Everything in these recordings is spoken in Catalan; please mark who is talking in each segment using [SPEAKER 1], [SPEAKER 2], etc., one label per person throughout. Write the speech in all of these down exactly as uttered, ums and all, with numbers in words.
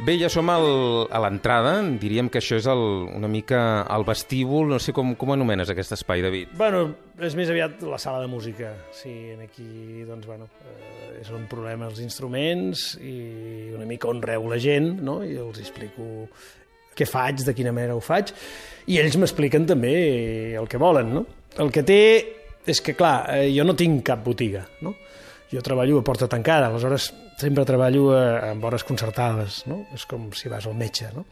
[SPEAKER 1] Bé, ja som al, a l'entrada, diríem que això és el, una mica el vestíbul, no sé com, com anomenes aquest espai, David?
[SPEAKER 2] Bueno, és més aviat la sala de música. Sí, aquí, doncs, bueno, eh, és on provem els instruments i una mica on reu la gent, no? I els explico què faig, de quina manera ho faig, i ells m'expliquen també el que volen, no? El que té és que, clar, eh, jo no tinc cap botiga, no? Jo treballo a porta tancada, aleshores sempre treballo a, amb hores concertades, no? És com si vas al metge, no?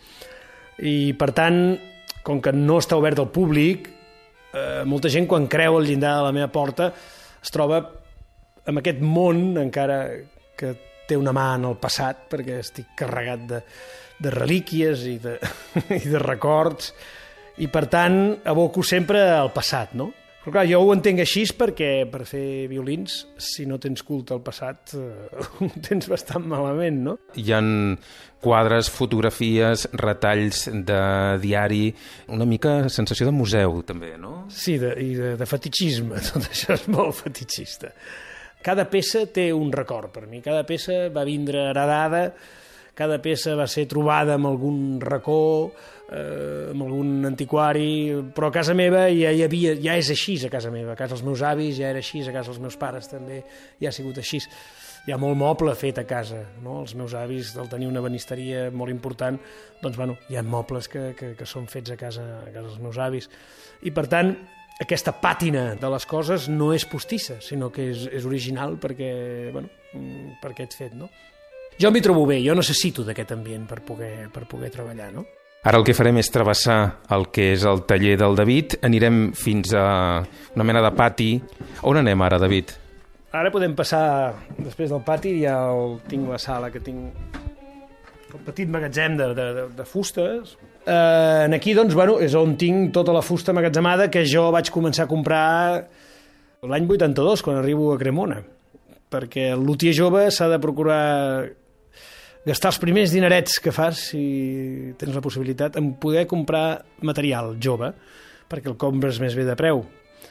[SPEAKER 2] I, per tant, com que no està obert al públic, eh, molta gent, quan creu al llindar de la meva porta, es troba amb aquest món, encara que té una mà en el passat, perquè estic carregat de, de relíquies i de, i de records, i, per tant, aboco sempre al passat, no? Però clar, jo ho entenc així perquè per fer violins, si no tens culte al passat, eh, ho tens bastant malament, no?
[SPEAKER 1] Hi ha quadres, fotografies, retalls de diari, una mica sensació de museu, també, no?
[SPEAKER 2] Sí, de, i de, de fetichisme, tot això és molt fetichista. Cada peça té un record per mi, cada peça va vindre heredada, cada peça va ser trobada en algun racó, eh, amb algun antiquari, però a casa meva ja hi havia, ja és així a casa meva, a casa dels meus avis ja era així, a casa dels meus pares també ja ha sigut així. Hi ha molt moble fet a casa, no? Els meus avis, al tenir una banisteria molt important, doncs, bueno, hi ha mobles que, que, que són fets a casa, a casa dels meus avis. I, per tant, aquesta pàtina de les coses no és postissa, sinó que és, és original perquè, bueno, per aquest fet, no? Jo m'hi trobo bé, jo necessito d'aquest ambient per poder, per poder treballar, no?
[SPEAKER 1] Ara el que farem és travessar el que és el taller del David. Anirem fins a una mena de pati. On anem ara, David?
[SPEAKER 2] Ara podem passar, després del pati, ja el, tinc la sala que tinc el petit magatzem de, de, de, de fustes. Eh, aquí, doncs, bueno, és on tinc tota la fusta magatzemada que jo vaig començar a comprar l'any vuitanta-dos, quan arribo a Cremona. Perquè el lutier jove s'ha de procurar gastar els primers dinerets que fas, si tens la possibilitat, en poder comprar material jove, perquè el compres més bé de preu.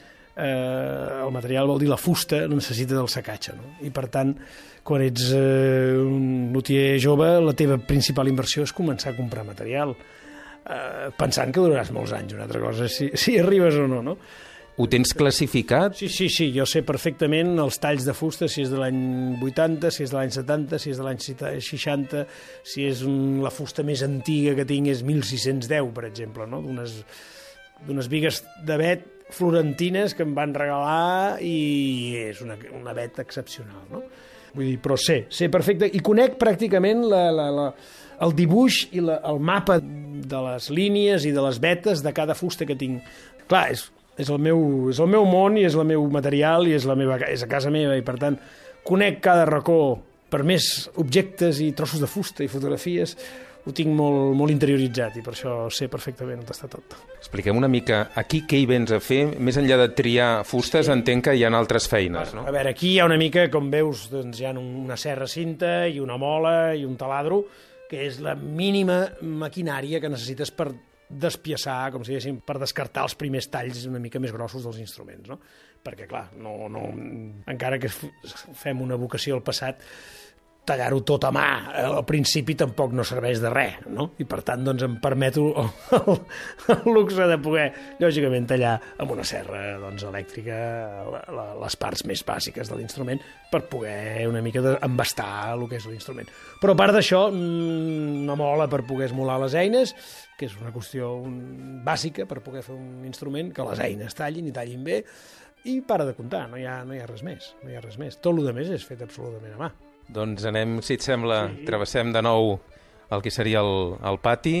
[SPEAKER 2] Eh, el material vol dir la fusta, necessita del secatge, no? I, per tant, quan ets eh, un lutier jove, la teva principal inversió és començar a comprar material, eh, pensant que duraràs molts anys. Una altra cosa és si, si arribes o no, no?
[SPEAKER 1] Ho tens classificat?
[SPEAKER 2] Sí, sí, sí, jo sé perfectament els talls de fusta, si és de l'any vuitanta, si és de l'any setanta, si és de l'any seixanta, si és un, la fusta més antiga que tinc és mil sis-cents deu, per exemple, no? D'unes d'unes bigues d'avet florentines que em van regalar i és una, una avet excepcional, no? Vull dir, però sé, sé perfecte, i conec pràcticament la, la, la, el dibuix i la, el mapa de les línies i de les vetes de cada fusta que tinc. Clar, és És el, meu, és el meu món i és el meu material i és, la meva, és a casa meva i, per tant, conec cada racó per més objectes i trossos de fusta i fotografies, ho tinc molt, molt interioritzat i per això sé perfectament on està tot.
[SPEAKER 1] Expliquem una mica aquí què hi vens a fer, més enllà de triar fustes, sí. Entenc que hi ha altres feines, no?
[SPEAKER 2] A veure, aquí hi ha una mica, com veus, doncs hi ha una serra cinta i una mola i un taladro, que és la mínima maquinària que necessites per despiaçar, com si diguéssim, per descartar els primers talls una mica més grossos dels instruments, no? Perquè, clar, no, no, encara que fem una vocació al passat, tallar-ho tot a mà al principi tampoc no serveix de res, no? I, per tant, doncs, em permeto el, el, el luxe de poder, lògicament, tallar amb una serra, doncs, elèctrica la, la, les parts més bàsiques de l'instrument per poder una mica embastar el que és l'instrument. Però, a part d'això, una mola per poder esmolar les eines, que és una qüestió bàsica per poder fer un instrument, que les eines tallin i tallin bé, i para de comptar, no hi ha, no hi ha res més, no hi ha res més. Tot el que més és fet absolutament a mà.
[SPEAKER 1] Doncs anem, si et sembla, sí. Travessem de nou el que seria el, el pati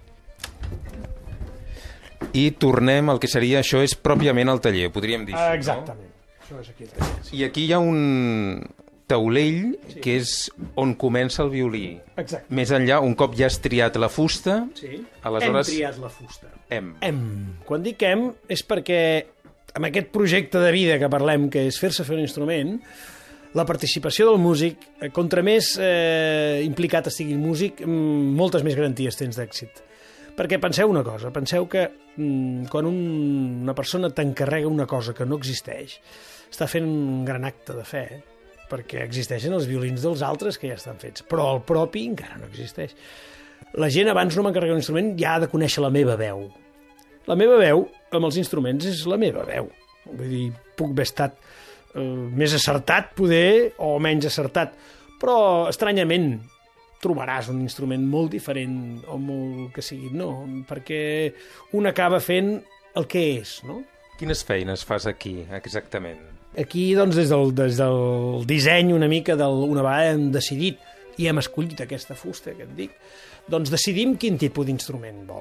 [SPEAKER 1] i tornem al que seria, això és pròpiament el taller, podríem dir
[SPEAKER 2] ah,
[SPEAKER 1] això,
[SPEAKER 2] exactament.
[SPEAKER 1] No?
[SPEAKER 2] Això és aquí el taller. Sí.
[SPEAKER 1] I aquí hi ha un taulell, sí. Que és on comença el violí.
[SPEAKER 2] Exacte.
[SPEAKER 1] Més enllà, un cop ja has triat la fusta,
[SPEAKER 2] sí.
[SPEAKER 1] Aleshores...
[SPEAKER 2] Hem triat la fusta.
[SPEAKER 1] Hem.
[SPEAKER 2] Hem. Quan dic hem és perquè amb aquest projecte de vida que parlem, que és fer-se fer un instrument, la participació del músic, contra més eh, implicat estigui el músic, moltes més garanties tens d'èxit. Perquè penseu una cosa, penseu que mm, quan un, una persona t'encarrega una cosa que no existeix, està fent un gran acte de fe, perquè existeixen els violins dels altres que ja estan fets, però el propi encara no existeix. La gent abans no m'encarrega un instrument, ja ha de conèixer la meva veu. La meva veu, amb els instruments, és la meva veu. Vull dir, puc haver estat eh, més acertat, poder, o menys acertat, però, estranyament, trobaràs un instrument molt diferent, o molt que sigui, no, perquè un acaba fent el que és, no?
[SPEAKER 1] Quines feines fas aquí, exactament?
[SPEAKER 2] Aquí, doncs, des del, des del disseny una mica, del, una vegada hem decidit i hem escollit aquesta fusta que et dic, doncs decidim quin tipus d'instrument vol.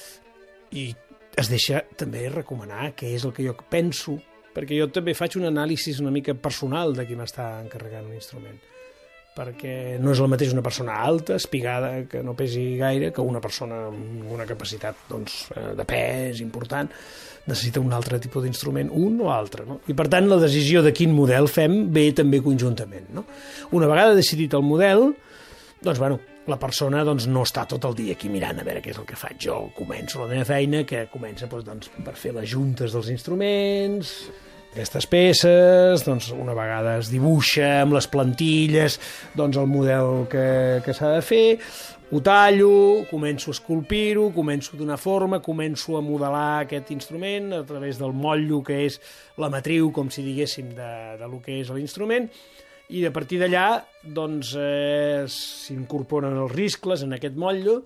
[SPEAKER 2] I es deixa també recomanar què és el que jo penso, perquè jo també faig un anàlisi una mica personal de qui m'està encarregant un instrument. Perquè no és el mateix una persona alta, espigada, que no pesi gaire, que una persona amb una capacitat doncs, de pes important. Necessita un altre tipus d'instrument, un o altre. No? I per tant la decisió de quin model fem ve també conjuntament. No? Una vegada decidit el model, doncs bueno, la persona doncs, no està tot el dia aquí mirant a veure què és el que faig. Jo començo la meva feina, que comença doncs, per fer les juntes dels instruments, aquestes peces, doncs, una vegada es dibuixa amb les plantilles doncs, el model que, que s'ha de fer, ho tallo, començo a esculpir-ho, començo a donar forma, començo a modelar aquest instrument a través del motllo que és la matriu, com si diguéssim, de, de lo que és l'instrument, i a partir d'allà doncs, eh, s'incorporen els riscles en aquest motllo.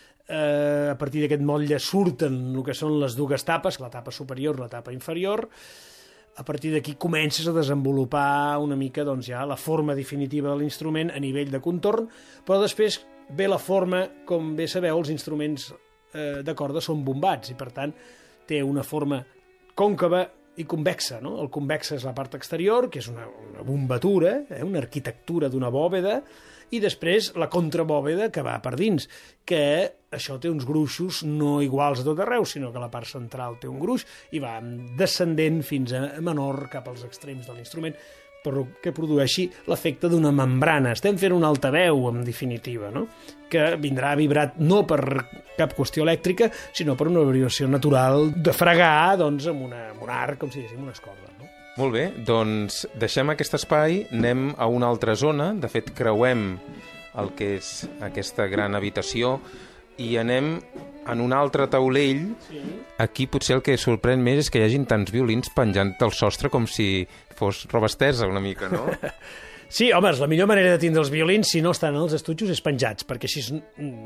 [SPEAKER 2] Eh, a partir d'aquest motlle surten el que són les dues tapes, la tapa superior i la tapa inferior. A partir d'aquí comences a desenvolupar una mica doncs, ja la forma definitiva de l'instrument a nivell de contorn, però després ve la forma, com bé sabeu, els instruments eh, de corda són bombats i per tant té una forma còncava i convexa. No? El convexa és la part exterior, que és una, una bombatura, eh, una arquitectura d'una bòveda, i després la contrabòveda que va per dins, que això té uns gruixos no iguals a tot arreu, sinó que la part central té un gruix i va descendent fins a menor cap als extrems de l'instrument, però que produeixi l'efecte d'una membrana. Estem fent un altaveu, en definitiva, no? Que vindrà vibrat no per cap qüestió elèctrica, sinó per una vibració natural de fregar doncs, amb, una, amb un arc, com si diguéssim, unes cordes. No?
[SPEAKER 1] Molt bé, doncs deixem aquest espai, anem a una altra zona, de fet creuem el que és aquesta gran habitació i anem en un altre taulell. Sí. Aquí potser el que sorprèn més és que hi hagin tants violins penjant del sostre com si fos roba estesa una mica, no?
[SPEAKER 2] Sí, home, la millor manera de tindre els violins, si no estan als estutxos, és penjats, perquè així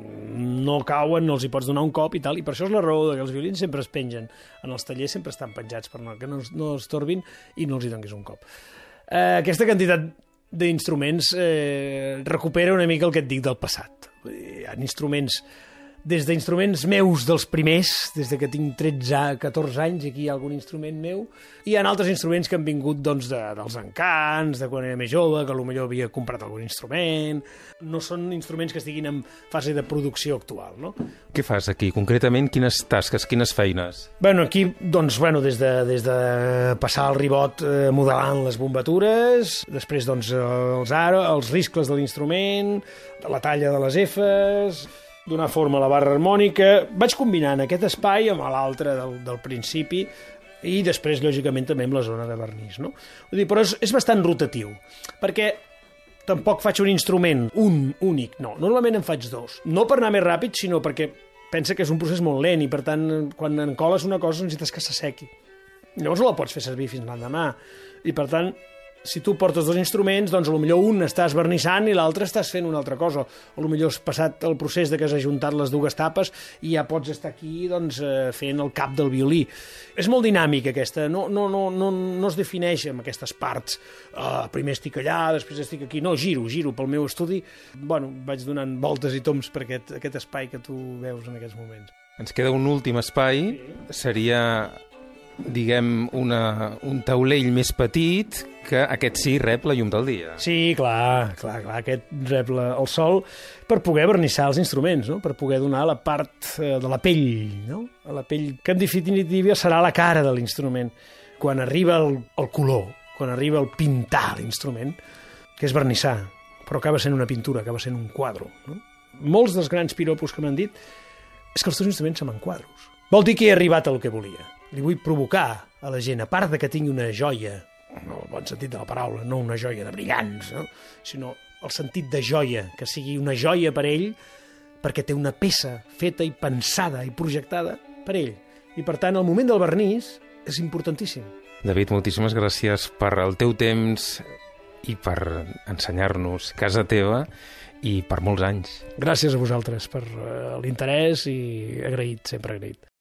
[SPEAKER 2] no cauen, no els hi pots donar un cop i tal, i per això és la raó que els violins sempre es pengen. En els tallers sempre estan penjats per no, que no, no els torbin i no els hi donis un cop. Eh, aquesta quantitat d'instruments eh, recupera una mica el que et dic del passat. Hi ha instruments des d'instruments meus dels primers, des de que tinc tretze a catorze anys, aquí hi ha algun instrument meu, i hi ha altres instruments que han vingut doncs, de, dels encants, de quan era més jove, que potser havia comprat algun instrument. No són instruments que estiguin en fase de producció actual, no?
[SPEAKER 1] Què fas aquí? Concretament, quines tasques, quines feines?
[SPEAKER 2] Bueno, aquí, doncs, bueno, des de, des de passar el ribot eh, modelant les bombatures, després, doncs, els, aro, els riscles de l'instrument, la talla de les efes, donar forma a la barra harmònica. Vaig combinant aquest espai amb l'altre del, del principi i després, lògicament, també amb la zona de vernís. No? Vull dir, però és, és bastant rotatiu, perquè tampoc faig un instrument, un únic, no. Normalment en faig dos. No per anar més ràpid, sinó perquè pensa que és un procés molt lent i, per tant, quan encoles una cosa necessites que s'assequi. Llavors no la pots fer servir fins l'endemà. I, per tant, si tu portes dos instruments, doncs potser un estàs vernissant i l'altre estàs fent una altra cosa. O potser has passat el procés de que has ajuntat les dues tapes i ja pots estar aquí doncs, fent el cap del violí. És molt dinàmica aquesta, no, no, no, no, no es defineix amb aquestes parts. Uh, primer estic allà, després estic aquí. No, giro, giro pel meu estudi. Bueno, vaig donant voltes i tombs per aquest, aquest espai que tu veus en aquests moments.
[SPEAKER 1] Ens queda un últim espai, seria, diguem, una, un taulell més petit, que aquest sí rep la llum del dia.
[SPEAKER 2] Sí, clar, clar, clar, aquest rep la, el sol per poder vernissar els instruments, no? Per poder donar la part eh, de la pell, no? A la pell, que en definitiva serà la cara de l'instrument. Quan arriba el, el color, quan arriba el pintar l'instrument, que és vernissar, però acaba sent una pintura, acaba sent un quadre, no? Molts dels grans piropos que m'han dit és que els teus instruments se'n quadros. Vol dir que he arribat al que volia. Li vull provocar a la gent, a part de que tingui una joia en el bon sentit de la paraula, no una joia de brillants, no? Sinó el sentit de joia, que sigui una joia per ell, perquè té una peça feta i pensada i projectada per ell. I, per tant, el moment del vernís és importantíssim.
[SPEAKER 1] David, moltíssimes gràcies per el teu temps i per ensenyar-nos casa teva i per molts anys.
[SPEAKER 2] Gràcies a vosaltres per uh, l'interès i agraït, sempre agraït.